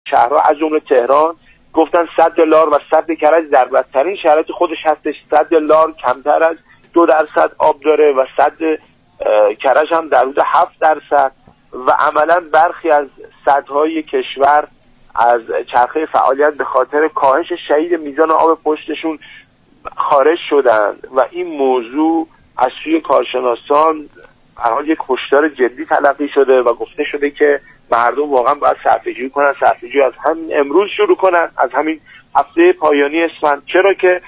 شهرها از جمله تهران گفتن سد لار و سد کرج در بدترین شرایط خودش هستش. سد لار کمتر از 2% آب داره و سد کرج هم در حدود 7% و عملا برخی از سدهای کشور از چرخه فعالیت به خاطر کاهش شدید میزان آب پشتشون خارج شدند و این موضوع از سوی کارشناسان هر حال یک هشدار جدی تلقی شده و گفته شده که مردم واقعا باید صرفه‌جویی کنن، صرفه‌جویی از همین امروز شروع کنن، از همین هفته پایانی اسفند، چرا که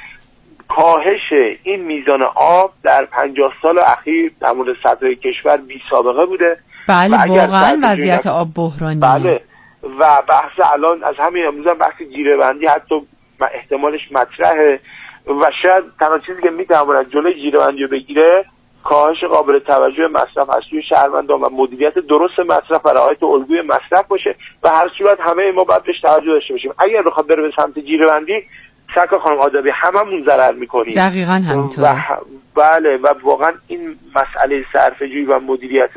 کاهش این میزان آب در 50 سال اخیر در مورد سدهای کشور بی سابقه بوده. بله واقعا وضعیت آب بحرانی. بله و بحث الان از همین امروز هم بحث جیره‌بندی حتی احتمالش مطرحه و شاید تنها چیزی که میتواند جلوی جیره‌بندی رو بگیره کاهش قابل توجه مصرف از سوی شهروندان و مدیریت درست مصرف و رعایت الگوی مصرف باشه و هر صورت همه ما باید بهش توجه داشته باشیم. اگر بخواد بره به سمت جیره‌بندی سرکار خانم آدابی هممون ضرر میکنیم. دقیقاً همینطوره. بله و واقعا این مسئله صرفه‌جویی و مدیریت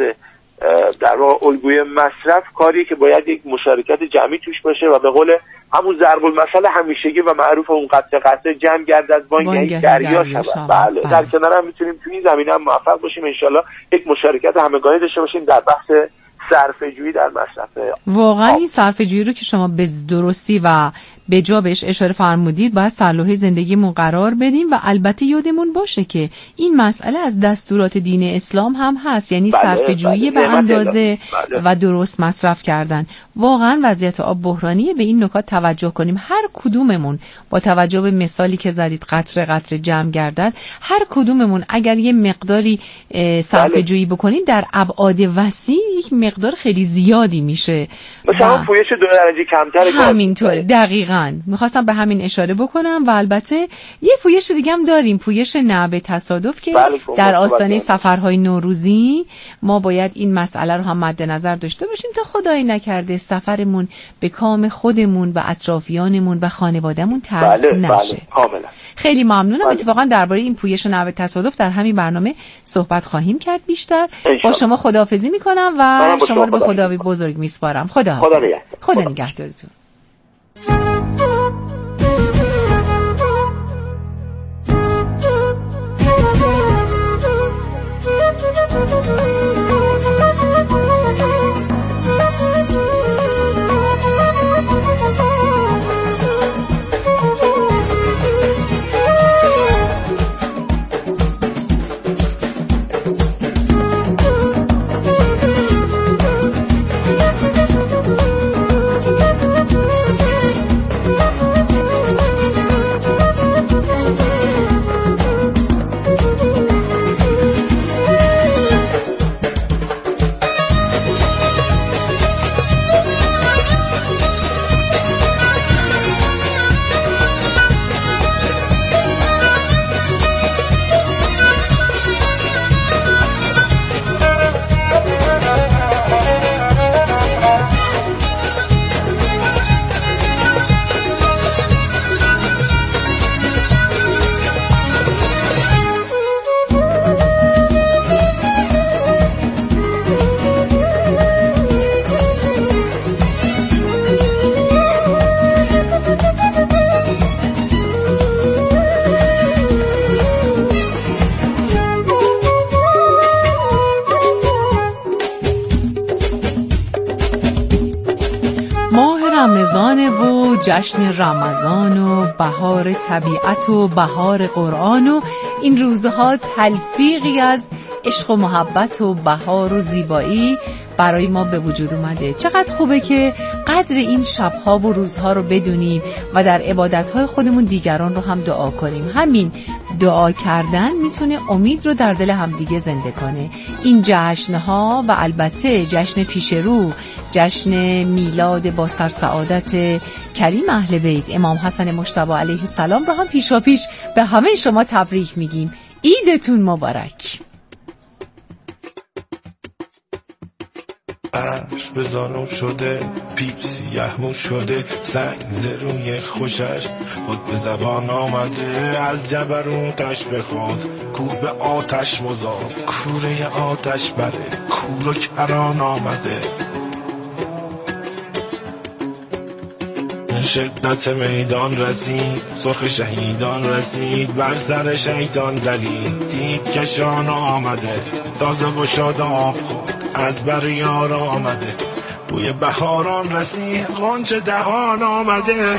در واقع الگوی مصرف کاریه که باید یک مشارکت جمعی توش باشه و به قول همون ضرب المثل همیشگی و معروف اون قطره جمع گردد بانگهی دریا شود. بله در کنار هم میتونیم توی این زمینه هم موفق باشیم انشالله یک مشارکت همگانی داشته باشیم در بحث صرفه‌جویی در مصرف. واقعا این صرفه‌جویی رو که شما به درستی و به جا بهش اشاره فرمودید باید سرلوحه زندگیمون قرار بدیم و البته یادمون باشه که این مسئله از دستورات دین اسلام هم هست، یعنی صرفه‌جویی به اندازه و درست مصرف کردن. واقعا وضعیت آب بحرانیه، به این نکات توجه کنیم. هر کدوممون با توجه به مثالی که زدید قطره قطره جمع گردد، هر کدوممون اگر یه مقداری صرفه‌جویی بکنیم در ابعاد وسیع یک مقدار خیلی زیادی میشه. مثلا پویش 2 درجه کمتر همینطوره. دقیقاً میخواستم به همین اشاره بکنم و البته یه پویش دیگه هم داریم، پویش نه به تصادف که در آستانه سفرهای نوروزی ما باید این مسئله رو هم مد نظر داشته باشیم تا خدای نکرده سفرمون به کام خودمون و اطرافیانمون و خانوادهمون تلخ نشه. کاملا. خیلی ممنونم. اتفاقا درباره این پویش نه به تصادف در همین برنامه صحبت خواهیم کرد بیشتر. با شما خداحافظی میکنم و شما رو به خدای بزرگ میسپارم. خدا نگهدارتون. جشن رمضان و بهار طبیعت و بهار قرآن و این روزها تلفیقی از عشق و محبت و بهار و زیبایی برای ما به وجود اومده. چقدر خوبه که قدر این شبها و روزها رو بدونیم و در عبادتهای خودمون دیگران رو هم دعا کنیم. همین دعا کردن میتونه امید رو در دل همدیگه زنده کنه. این جشنها و البته جشن پیش رو، جشن میلاد با سرسعادت کریم اهل بیت امام حسن مجتبی علیه السلام رو هم پیشاپیش به همه شما تبریک میگیم. عیدتون مبارک. عرش به زانو شده، پیپ سیه‌مو شده، سنگ زروی خوشش خود به زبان آمده. از جبروتش بخواد کوه به آتش مزاد، کوره آتش بره کور و کران آمده. شدت میدان رسید، سرخ شهیدان رسید، بر سر شیطان دلید، دید کشان آمده، تازه و شاداب خود از بر یار آمده، بوی بهاران رسید، غنچه دهان آمده،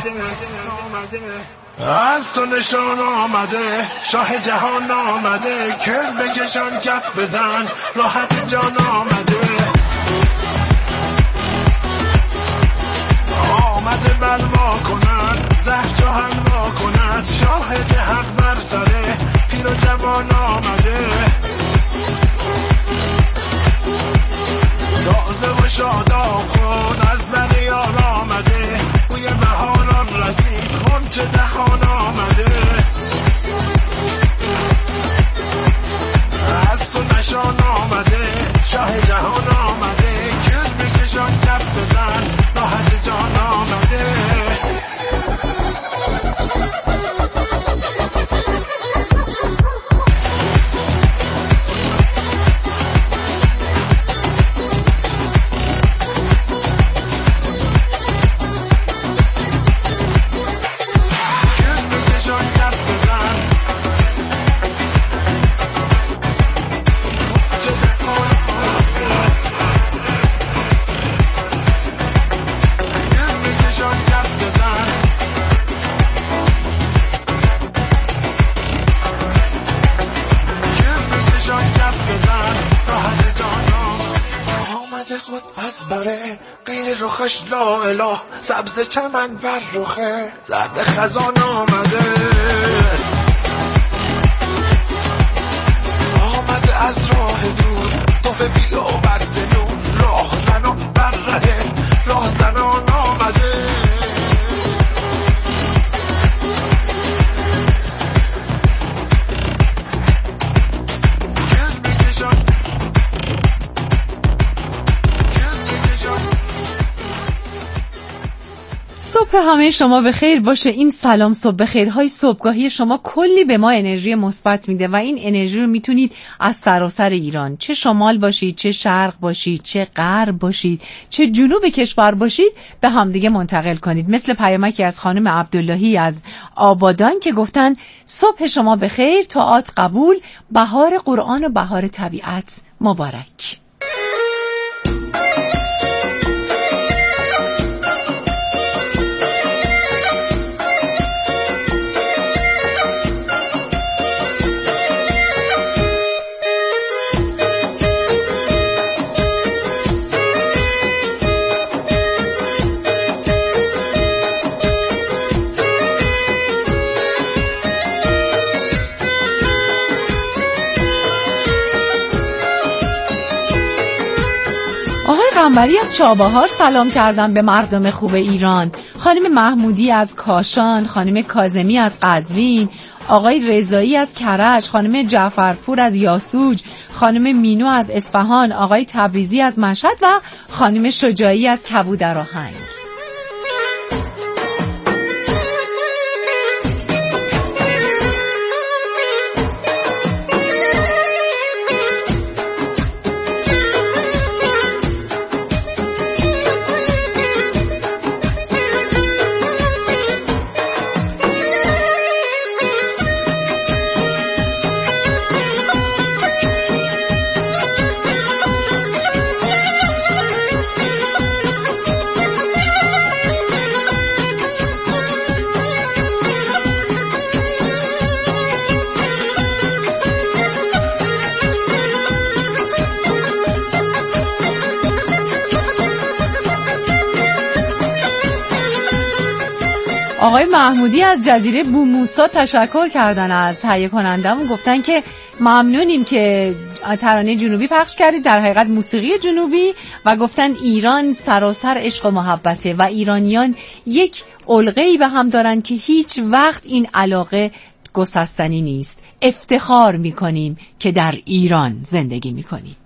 از تو نشان آمده، شاه جهان آمده، کر بکشان کف بزن، راحت جان آمده، آمده بلوا کند، زهر جهان ما کند، شاهد حق بر سره، پیر و جوان آمده، تازه و شاداب خود از بر یار آمده، بوی بهاران رسید، غنچه دهان آمده، از تو نشان آمده، شاه جهان آمده، کل بکشان کف بزن، راحت جان آمده. رخش لا اله، سبز چمن بر رخه، زرد خزان آمده، آمده از راه دور، توفه بیا و برد نور، راه زن و بر ره، راه زنان آمده، صبح همه شما به خیر باشه. این سلام صبح بخیرهای صبحگاهی شما کلی به ما انرژی مثبت میده و این انرژی رو میتونید از سراسر ایران، چه شمال باشید، چه شرق باشید، چه غرب باشید، چه جنوب کشور باشید، به همدیگه منتقل کنید. مثل پیامکی از خانم عبداللهی از آبادان که گفتن صبح شما به خیر، طاعات قبول، بهار قرآن و بهار طبیعت مبارک. قنبری از چابهار سلام کردن به مردم خوب ایران، خانم محمودی از کاشان، خانم کاظمی از قزوین، آقای رضایی از کرج، خانم جعفرپور از یاسوج، خانم مینو از اصفهان، آقای تبریزی از مشهد و خانم شجاعی از کبودرآهنگ. آقای محمودی از جزیره بوموسا تشکر کردن از تهیه کنندمون، گفتن که ممنونیم که ترانه جنوبی پخش کردید، در حقیقت موسیقی جنوبی، و گفتن ایران سراسر عشق و محبته و ایرانیان یک علقه‌ای به هم دارن که هیچ وقت این علاقه گسستنی نیست. افتخار میکنیم که در ایران زندگی میکنیم.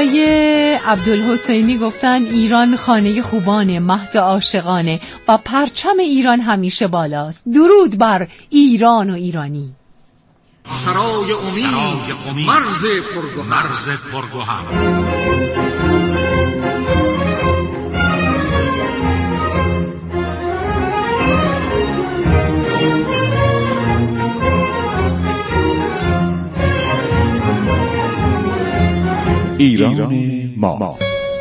آقای عبدالحسینی گفتن ایران خانه خوبانه، مهد عاشقانه و پرچم ایران همیشه بالاست. درود بر ایران و ایرانی. سرای امید مرز پرگوهر. ایران ما.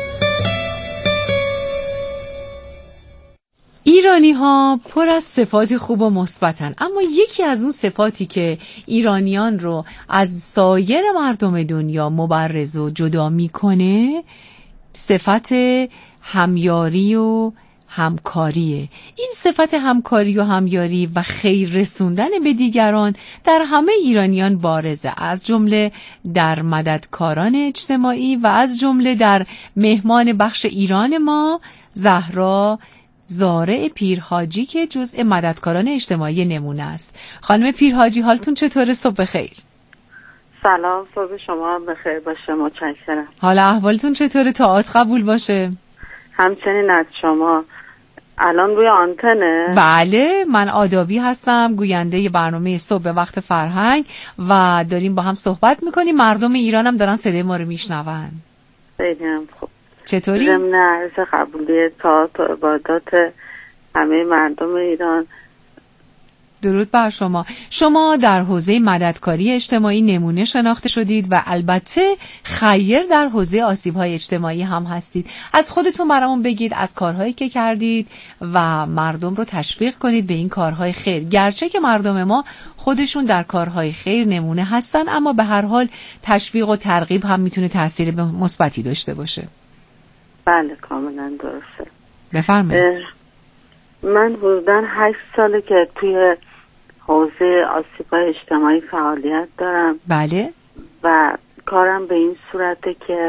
ایرانی ها پر از صفات خوب و مثبتن، اما یکی از اون صفاتی که ایرانیان رو از سایر مردم دنیا مبرز و جدا میکنه صفت همیاری و همکاریه. این صفت همکاری و همیاری و خیر رسوندن به دیگران در همه ایرانیان بارزه، از جمله در مددکاران اجتماعی و از جمله در مهمان بخش ایران ما زهرا زارع پیرحاجی که جزء مددکاران اجتماعی نمونه است. خانم پیرحاجی حالتون چطوره؟ صبح بخیر. سلام، صبح شما بخیر باشه. متشکرم. حالا احوالتون چطوره؟ طاعات قبول باشه. همچنین از شما. الان روی آنتنه؟ بله، من آدابی هستم، گوینده برنامه صبح به وقت فرهنگ و داریم با هم صحبت میکنیم. مردم ایران هم دارن صدای ما رو میشنون. خیلی هم خوب. چطوری؟ ضمن عرض قبولی طاعات و عبادات همه مردم ایران. درود بر شما. شما در حوزه مددکاری اجتماعی نمونه شناخته شدید و البته خیر در حوزه آسیب‌های اجتماعی هم هستید. از خودتون برامون بگید، از کارهایی که کردید و مردم رو تشویق کنید به این کارهای خیر. گرچه که مردم ما خودشون در کارهای خیر نمونه هستن، اما به هر حال تشویق و ترغیب هم میتونه تاثیر مثبتی داشته باشه. بله، کاملا درسته. بفرمایید. من حدوداً 8 ساله که توی حوزه آسیب‌های اجتماعی فعالیت دارم. بله. و کارم به این صورته که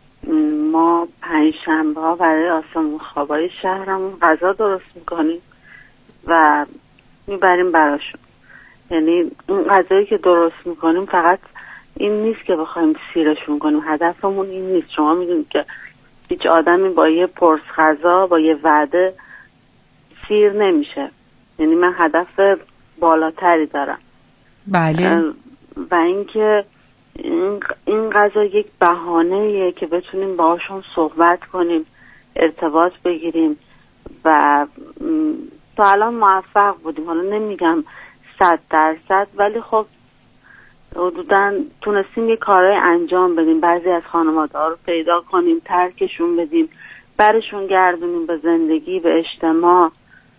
ما پنجشنبه‌ها برای آسمون خوابای شهرمون غذا درست میکنیم و میبریم براشون. یعنی اون غذایی که درست میکنیم فقط این نیست که بخوایم سیرشون کنیم. هدفمون این نیست. شما میدونید که هیچ آدمی با یه پرس غذا، با یه وعده سیر نمیشه. یعنی من هدف بالاتری دارم. بله. و اینکه این غذا یک بهانه‌ایه که بتونیم باهاشون صحبت کنیم، ارتباط بگیریم و تا الان موفق بودیم. حالا نمیگم 100%، ولی خب حدوداً تونستیم یه کارهای انجام بدیم. بعضی از خانواده‌ها رو پیدا کنیم، ترکشون بدیم، برشون گردونیم به زندگی، به اجتماع.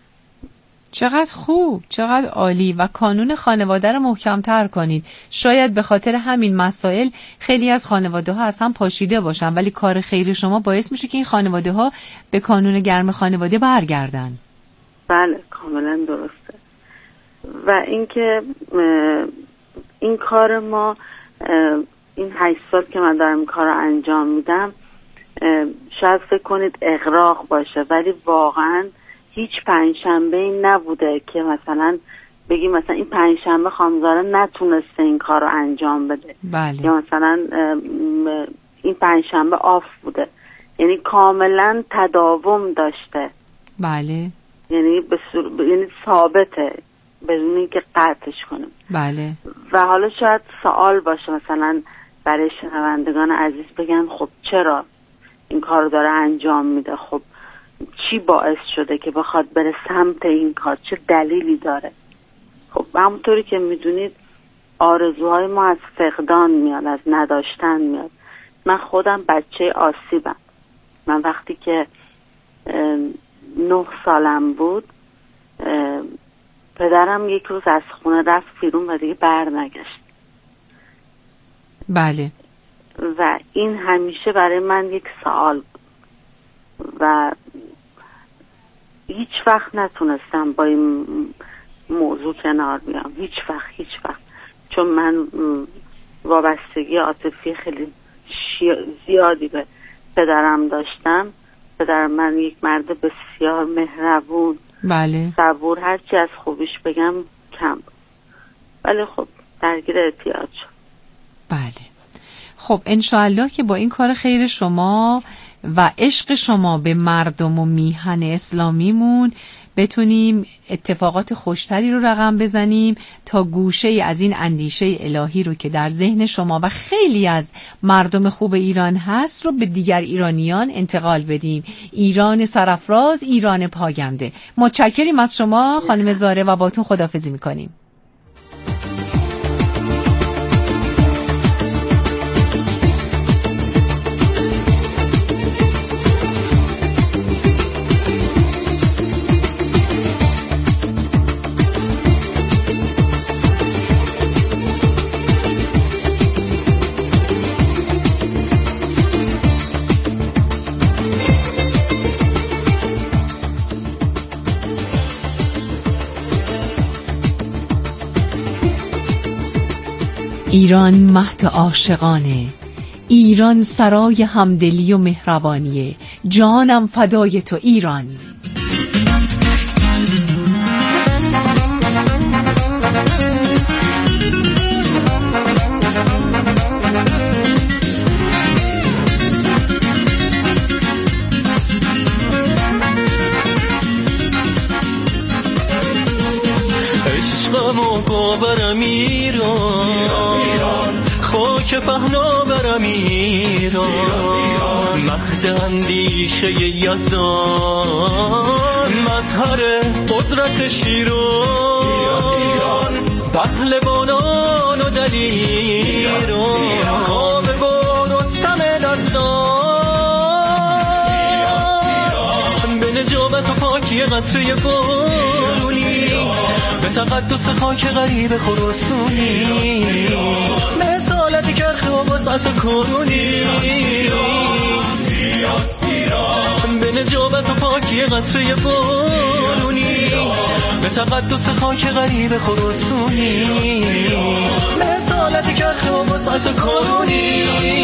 چقدر خوب، چقدر عالی. و کانون خانواده رو محکم‌تر کنید. شاید به خاطر همین مسائل خیلی از خانواده ها اصلا پاشیده باشن، ولی کار خیر شما باعث میشه که این خانواده ها به کانون گرم خانواده برگردن. بله، کاملا درسته. و اینکه این کار ما، این 8 سال که من دارم این کار رو انجام میدم، شاید فکر کنید اغراق باشه، ولی واقعا هیچ پنجشنبه‌ای نبوده که مثلا بگیم مثلا این پنجشنبه خانمزاره نتونسته این کار رو انجام بده. بله. یا مثلا این پنجشنبه آف بوده. یعنی کاملا تداوم داشته. بله. یعنی یعنی ثابته بدون اینکه قطعش کنیم. بله. و حالا شاید سوال باشه مثلا برای شنوندگان عزیز، بگن خب چرا این کار رو داره انجام میده؟ خب چی باعث شده که بخواد بره سمت این کار؟ چه دلیلی داره؟ خب همونطوری که میدونید آرزوهای ما از فقدان میاد، از نداشتن میاد. من خودم بچه آسیبم. من وقتی که 9 سالم بود، پدرم یک روز از خونه رفت بیرون و دیگه بر نگشت. بله. و این همیشه برای من یک سوال بود و هیچ وقت نتونستم با این موضوع کنار بیام. هیچ وقت. چون من وابستگی عاطفی خیلی زیادی به پدرم داشتم. پدرم من یک مرد بسیار مهربون، بله، صبور، هرچی از خوبیش بگم کم بود. ولی خب درگیر اعتیاد شد. بله. خب انشاءالله که با این کار خیر شما و عشق شما به مردم و میهن اسلامیمون بتونیم اتفاقات خوشتری رو رقم بزنیم تا گوشه از این اندیشه الهی رو که در ذهن شما و خیلی از مردم خوب ایران هست رو به دیگر ایرانیان انتقال بدیم. ایران سرافراز، ایران پاینده. متشکریم از شما خانم زاره و باتون خداحافظی میکنیم. ایران مهد عاشقانه، ایران سرای همدلی و مهربانیه، جانم فدای تو ایران. عشقمو باورم ایران، خاک پهنا برم ایران، مهد اندیشه یزدان، مظهر قدرت شیران، پهلوانان و دلیران، کاوه و رستم دزدان، به نجابت و پاکی قطره بارونی، به تقدس خاک غریب خراسانی، مثالت کرخ و وسعت کرونی، به نجابت و پاکی قطره بارونی، به تقدس خاک غریب خراسانی، مثالت کرخ و وسعت کرونی.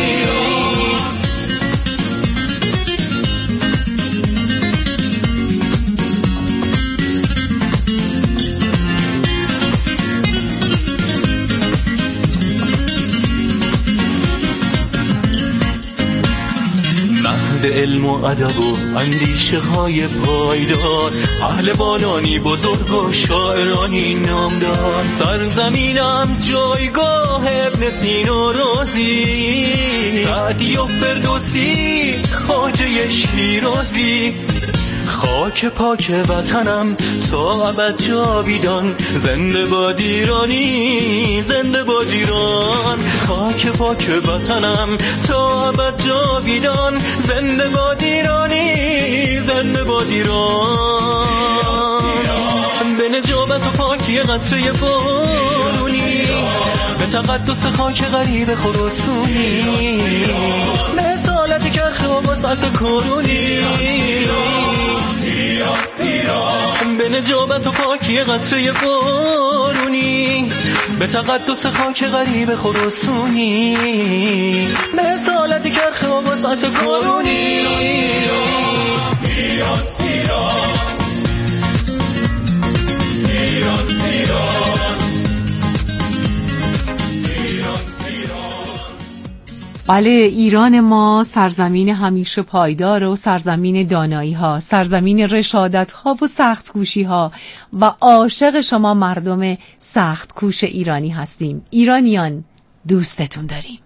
مهد علم و ادب و اندیشه های پایدار، پهلوانانی بزرگ و شاعرانی نامدار، سرزمینم جایگاه ابن سینا رازی، سعدی و فردوسی خواجه شیرازی، خاک پاک وطنم تا ابد جاویدان، زنده باد ایرانی، زنده باد ایران، خاک پاک وطنم تا ابد جاویدان، زنده باد ایرانی، زنده باد ایران، به نجابت و پاکی قطره بارونی، به تقدس خاک غریب خراسانی، مثالت کرخ و وسعت کرونی، به نجابت و پاکی قطره بارونی، به تقدس خاک غریب خراسانی، مثالت کرخ و وسعت کرونی. بله، ایران ما سرزمین همیشه پایدار و سرزمین دانایی ها، سرزمین رشادت ها و سخت کوشی ها و عاشق شما مردم سخت کوش ایرانی هستیم. ایرانیان دوستتون داریم.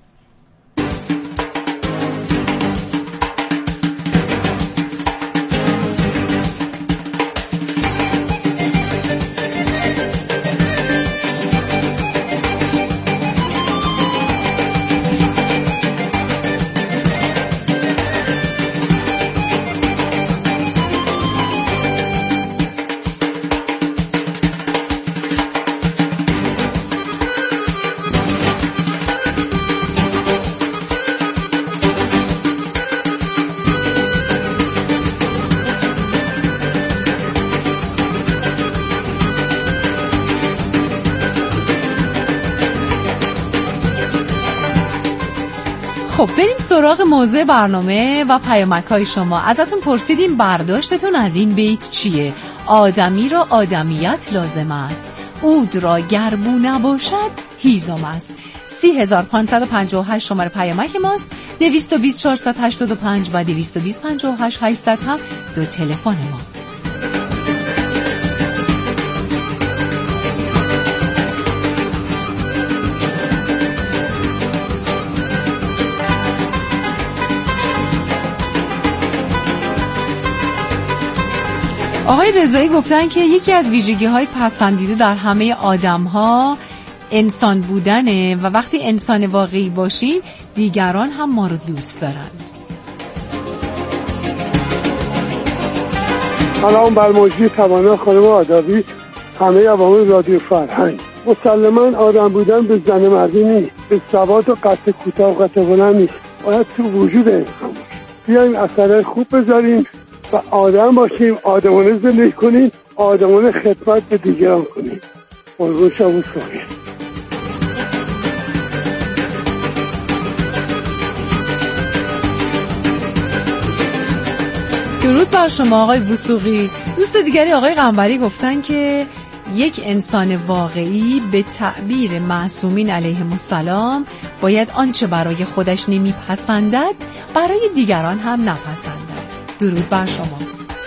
خب بریم سراغ موضوع برنامه و پیامک‌های شما. ازتون پرسیدیم برداشتتون از این بیت چیه؟ آدمی را آدمیت لازم است، عود را گربو نباشد هیزم است. 3558 شماره پیامک ماست. 220 485 و 220 58 800 هم دو تلفن ما. آقای رضایی گفتن که یکی از ویژگی‌های پسندیده در همه آدم‌ها انسان بودنه و وقتی انسان واقعی باشیم دیگران هم ما رو دوست دارند. سلام بر مجری توانا خانم آدابی، همه عوامل رادیو فرهنگ. مسلماً آدم بودن به زن مردی نیست، به ثبات و قصد کوتاه و قصد بلند نیست، باید تو وجود انسان باشه. بیاییم اثر خوب بذاریم و آدم باشیم، آدمانه زندگی کنیم، آدمانه خدمت به دیگران کنیم. قربون شما سوگه. درود بر شما آقای وثوقی. دوست دیگری آقای قنبری گفتن که یک انسان واقعی به تعبیر معصومین علیهم السلام باید آنچه برای خودش نمیپسندد برای دیگران هم نپسندد. درود بر شما.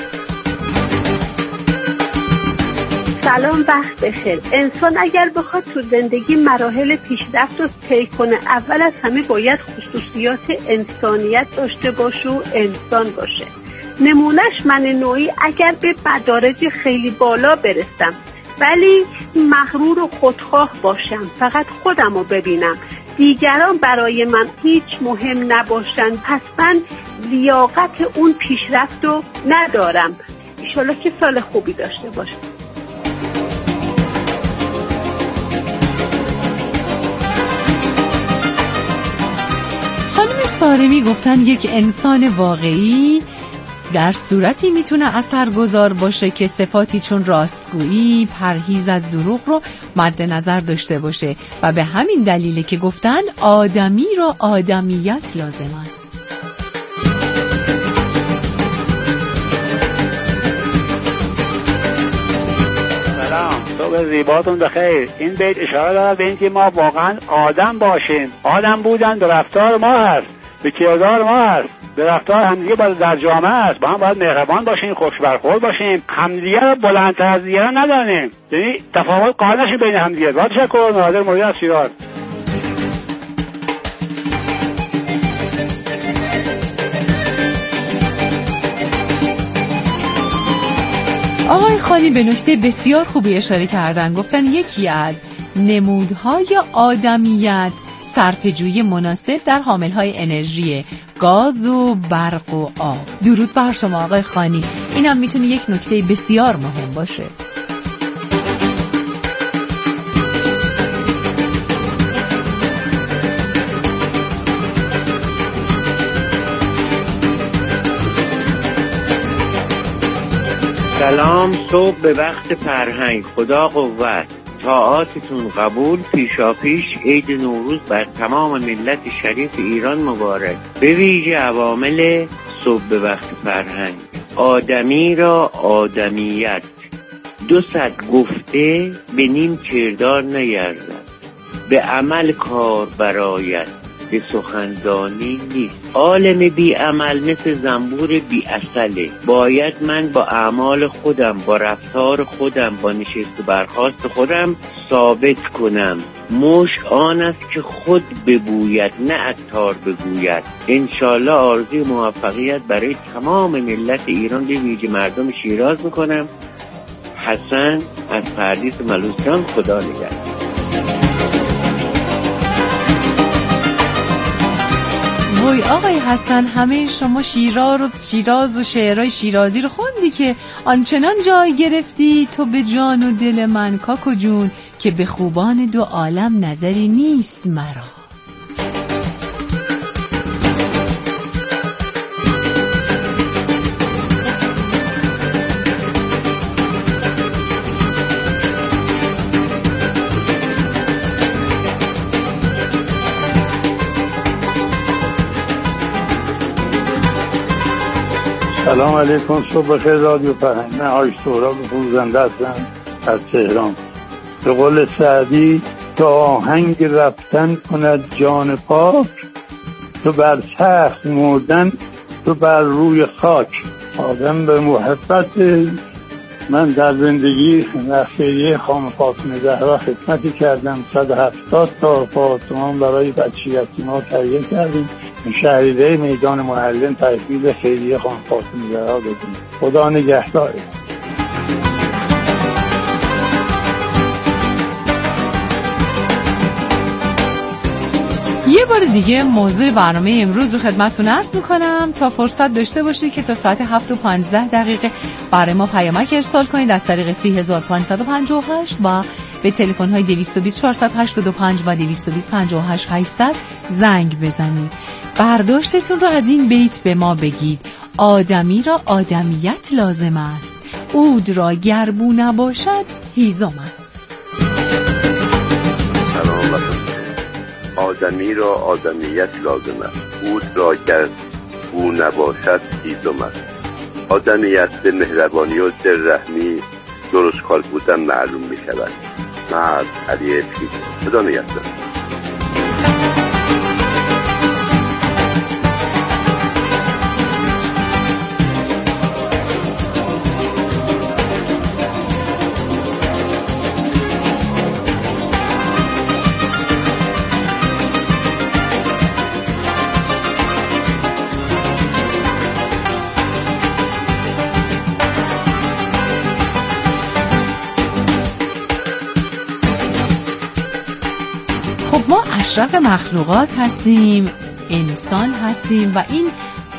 سلام، وقت بخیر. انسان اگر بخواد تو زندگی مراحل پیشرفت رو طی کنه، اول از همه باید خصوصیات انسانیت داشته باشه و انسان باشه. نمونهش من نوعی اگر به مدارج خیلی بالا برسم ولی مغرور و خودخواه باشم، فقط خودم رو ببینم، دیگران برای من هیچ مهم نباشن، پس من لیاقت اون پیشرفت رو ندارم. انشالله که سال خوبی داشته باشم. خانم سارمی گفتن یک انسان واقعی در صورتی میتونه اثرگذار باشه که صفاتی چون راستگویی، پرهیز از دروغ رو مد نظر داشته باشه و به همین دلیله که گفتن آدمی را آدمیت لازم است. سلام، صبح زیباتون بخیر. این بیت اشاره دارد به اینکه ما واقعا آدم باشیم. آدم بودن به رفتار ما هست، به کردار ما هست، به رفتار همدیگه باید در جامعه است، با هم باید مهربان باشیم، خوش برخورد باشیم، همدیگه رو بلندتر از دیگران ندانیم، یعنی تفاوت قائل نشیم بین همدیگه. با تشکر. نادر موری از شیراز. آقای خانی به نکته بسیار خوبی اشاره کردن. گفتن یکی از نمودهای آدمیت صرفه‌جویی مناسب در حاملهای انرژی گاز و برق و آب. درود بر شما آقای خانی. اینم میتونه یک نکته بسیار مهم باشه. سلام، صبح به وقت فرهنگ. خدا قوت، طاعاتتون قبول. پیشاپیش عید نوروز بر تمام ملت شریف ایران مبارک. به ویژه عوامل صبح به وقت فرهنگ. آدمی را آدمیت، 200 گفته به نیم کردار نگردد، به عمل کار برایت، به سخندانی نیست. عالم بی عمل مثل زنبور بی عسله. باید من با اعمال خودم، با رفتار خودم، با نشست و برخاست خودم ثابت کنم مشک آن است که خود ببوید نه عطار بگوید. انشالله آرزوی موفقیت برای تمام ملت ایران به ویژه مردم شیراز میکنم. حسن از پردیس ملوچان. خدا نگهدار. وای آقای حسن، همه شما شیراز و شعرهای شیرازی رو خوندی که آنچنان جای گرفتی تو به جان و دل من کاکو جون که به خوبان دو عالم نظری نیست مرا. سلام علیکم، صبح بخیر رادیو فرهنگ. من آقای سهراب فروزنده هستم از تهران. به قول سعدی تو آهنگ رفتن کند جان پاک، تو بر تخت مردن تو بر روی خاک. آدم به محبت من در زندگی خیریه خانم فاطمه زهرا خدمتی کردم. 170 تا آپارتمان برای بچه یتیما تهیه کردیم. شهریه میدان معلم تحویل خیریه خانم فاطمه زهرا دادیم. خدا نگهدار. یه بار دیگه موضوع برنامه امروز رو خدمتتون عرض میکنم تا فرصت داشته باشید که تا ساعت 7:15 برای ما پیامک ارسال کنید از طریق 3558 و به تلفن های 220 485 و 220 58 800 زنگ بزنید. برداشتتون رو از این بیت به ما بگید. آدمی را آدمیت لازم است، عود را گربو نباشد هیزم است. آدمی را آدمیت لازم است، عود را گربو نباشد هیزم است. آدمیت به مهربانی و دلرحمی درست کار بودن معلوم می شود. مرد علی افکی. خدا نگهدار. ما اشرف مخلوقات هستیم، انسان هستیم و این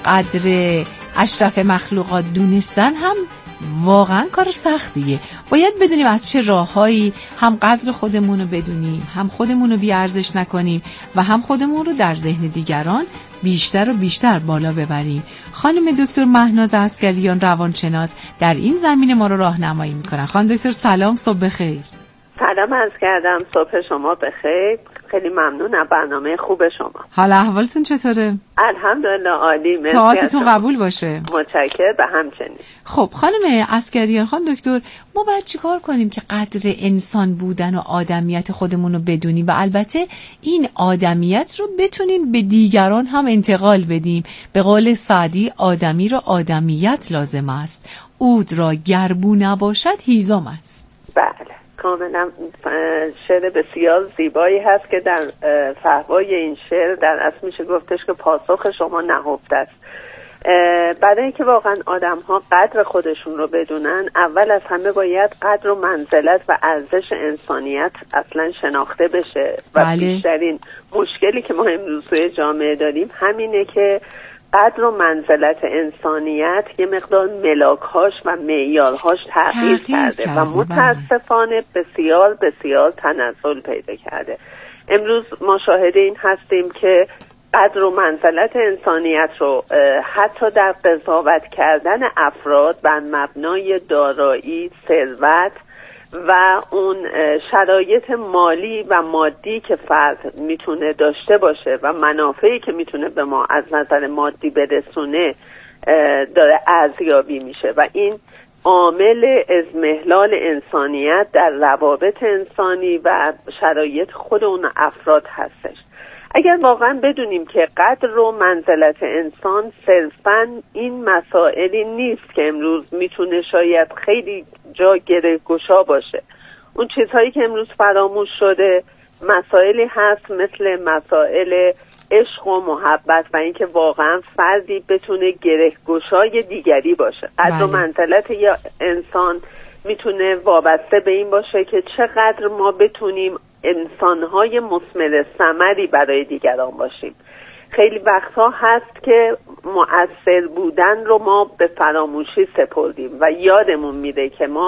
قدر اشرف مخلوقات دونستن هم واقعا کار سختیه. باید بدونیم از چه راههایی هم قدر خودمون رو بدونیم، هم خودمون رو بی‌ارزش نکنیم و هم خودمون رو در ذهن دیگران بیشتر و بیشتر بالا ببریم. خانم دکتر مهناز عسکریان روانشناس در این زمینه ما رو راهنمایی میکنن. خانم دکتر سلام، صبح بخیر. سلام عرض کردم، صبح شما بخیر. خیلی ممنون از برنامه خوب شما. حالا احوالتون چطوره؟ الحمدلله عالی. مرسی. طاعتتون قبول باشه. متشکرم. به همچنین. خب خانم عسکریان، خانم دکتر، ما باید چیکار کنیم که قدر انسان بودن و آدمیت خودمون رو بدونیم و البته این آدمیت رو بتونیم به دیگران هم انتقال بدیم؟ به قول سعدی آدمی را آدمیت لازم است، عود را گربو نباشد هیزم است. بله، کاملا شعر بسیار زیبایی هست که در فحوای این شعر در اصل میشه گفتش که پاسخ شما نهفته است. برای اینکه واقعا آدم ها قدر خودشون رو بدونن، اول از همه باید قدر و منزلت و ارزش انسانیت اصلا شناخته بشه و بیشترین مشکلی که ما امروز توی جامعه داریم همینه که قدر و منزلت انسانیت یه مقدار ملاک‌هاش و معیارهاش تغییر کرده و متاسفانه بسیار بسیار تنزل پیدا کرده. امروز ما شاهد این هستیم که قدر و منزلت انسانیت رو حتی در قضاوت کردن افراد بر مبنای دارایی، ثروت و اون شرایط مالی و مادی که فرد میتونه داشته باشه و منافعی که میتونه به ما از نظر مادی برسونه داره ارزیابی میشه و این عامل اضمحلال انسانیت در روابط انسانی و شرایط خود اون افراد هستش. اگر واقعا بدونیم که قدر و منزلت انسان صرفاً این مسائلی نیست که امروز میتونه شاید خیلی جا گره‌گشا باشه، اون چیزهایی که امروز فراموش شده مسائلی هست مثل مسائل عشق و محبت و اینکه واقعا فردی بتونه گره‌گشای دیگری باشه. قدر و منزلت یا انسان میتونه وابسته به این باشه که چقدر ما بتونیم انسانهای مثمر ثمری برای دیگران باشیم. خیلی وقتها هست که مؤثر بودن رو ما به فراموشی سپردیم و یادمون میره که ما